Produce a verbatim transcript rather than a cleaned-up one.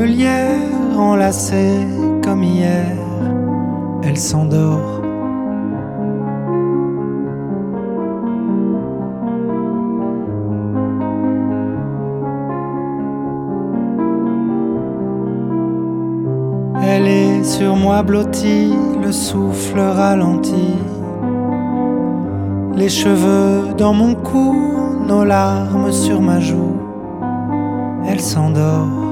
Lierre enlacée comme hier, elle s'endort. Elle est sur moi blottie, le souffle ralenti, les cheveux dans mon cou, nos larmes sur ma joue, elle s'endort.